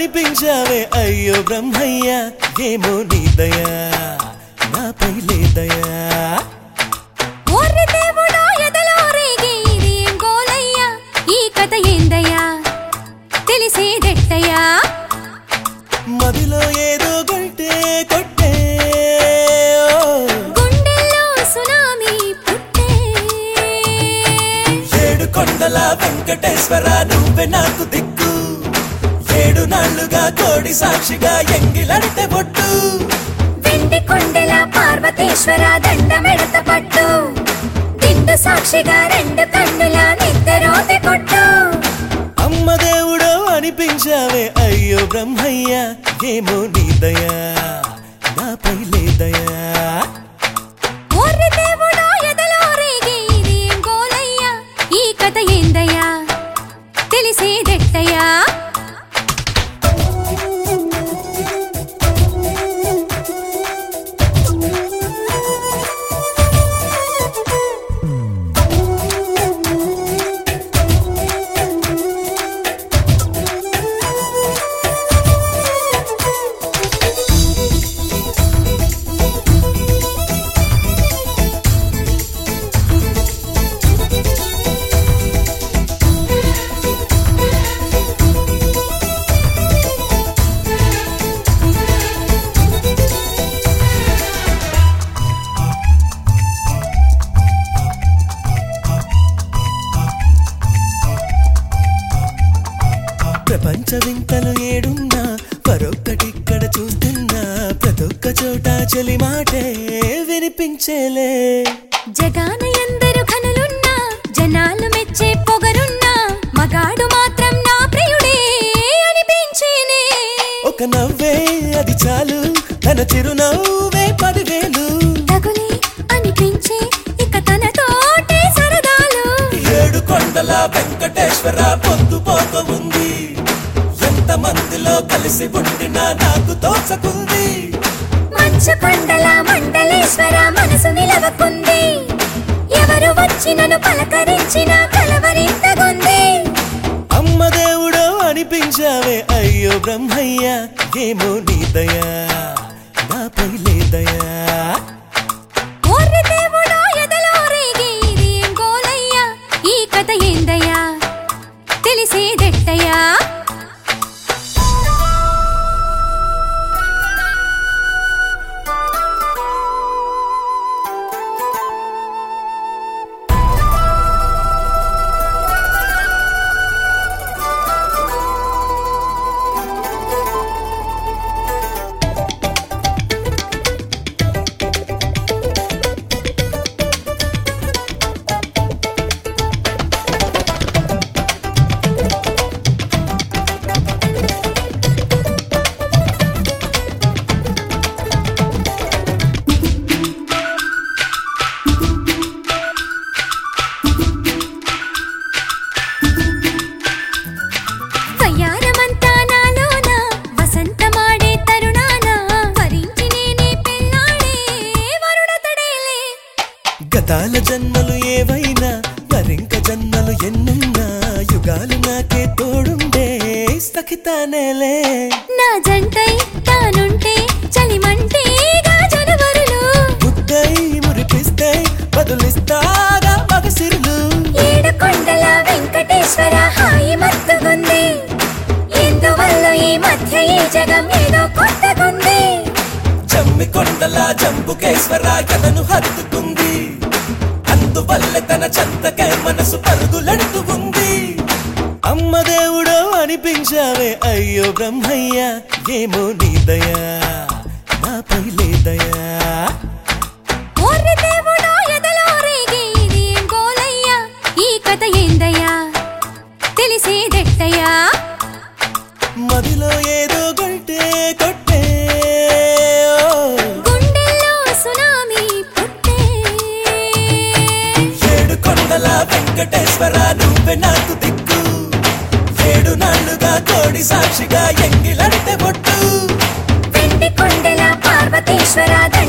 అనిపించావే అయ్యో బ్రహ్మయ్య ఏమో నీ దయా నాపై లేదయా ఓర్రి దేవుడా ఎదలో రేగే ఇది ఏం గోలయ్యా ఈ కథ ఏందయ్యా తెలిసేదెట్టయ్యా మదిలో ఏదో గంటే కొట్టే గుండెల్లో సునామీ పుట్టే ఏడు కొండల వెంకటేశ్వర నువ్వే నాకు దిక్కు ఏడు నాళ్ళుగా కోడి సాక్షిగా ఎంగిలడితే బొట్టు వెండి కొండల పార్వతేశ్వర దండమెడత పట్టు దిండు సాక్షిగా రెండు కన్నుల నిద్రోతి కొట్టు అమ్మ దేవుడో అనిపించావే అయ్యో బ్రహ్మయ్య ఏమో నీ దయా నాపై లేదయా ఓర్రి దేవుడా ఎదలో రేగే ఇది ఏం గోలయ్యా ఈ కథ ఏందయ్యా తెలిసేదెట్టయ్యా ప్రపంచ వింతలు ఏడున్నా మరొక్కటిక్కడ చూస్తున్నా ప్రతొక్క చోట చలి మాటే వినిపించేలే జగాన ఎందరు కనులున్నా జనాలు మెచ్చే పొగరున్నా మగాడు మాత్రం నా ప్రియుడే అనిపించేనే ఒక నవ్వే అది చాలు తన చిరునవ్వే 10,000 తగులే అనిపించే ఇక తనతోటే సరదాలు ఏడు కొండల వెంకటేశ్వర పొద్దు పోక ఉంది ఎంత మందిలో కలిసి ఉండినా నాకు తోచకుంది మంచు కొండల మండలేశ్వర మనసు నిలవకుంది ఎవరు వచ్చి నన్ను పలకరించిన కలవరింతగుంది అమ్మ దేవుడో అనిపించావే అయ్యో బ్రహ్మయ్య ఏమో నీ దయా నాపై లేదయా ఓర్రి దేవుడా ఎదలో రేగే ఇది ఏం గోలయ్యా ఈ కథ ఏందయ్యా తెలిసేదెట్టయ్యా వయ్యారమంతా నాలోన వసంతమాడే తరుణాన వరించి నేనే పెళ్ళాడే వరుడతడేలే గతాల జన్మలు ఏవైనా మరింక జన్మలు ఎన్నున్నా యుగాలు నాకే తోడుండే సఖితానేలే నా జంటై తానుంటే చలిమంటేగా జనవరులు ముద్దై మురిపిస్తే బదులిస్తాగా మగసిరులు ఏడు కొండల వెంకటేశ్వర హాయి మత్తుగుంది ఎందువల్ల ఈ మధ్య ఈ జగం ఏదో కొత్తగుంది జమ్మి కొండల జంబుకేశ్వర కథను హత్తుకుంది అందువల్ల తన చెంతకే మనసు పరుగులెడుతూ ఉంది అమ్మ దేవుడో అనిపించావే అయ్యో బ్రహ్మయ్య ఏమో నీ దయా నాపై లేదయా ఓర్రి దేవుడా ఎదలో రేగే ఇది ఏం గోలయ్యా ఈ కథ ఏందయ్యా తెలిసేదెట్టయ్యా మదిలో ఏదో గంటే కొట్టే గుండెల్లో సునామీ పుట్టే ఏడు కొండల వెంకటేశ్వర నువ్వే నాకు దిక్కు ఏడు నాళ్ళుగా కోడి సాక్షిగా ఎంగిలడితే బొట్టు వెండి కొండల పార్వతేశ్వర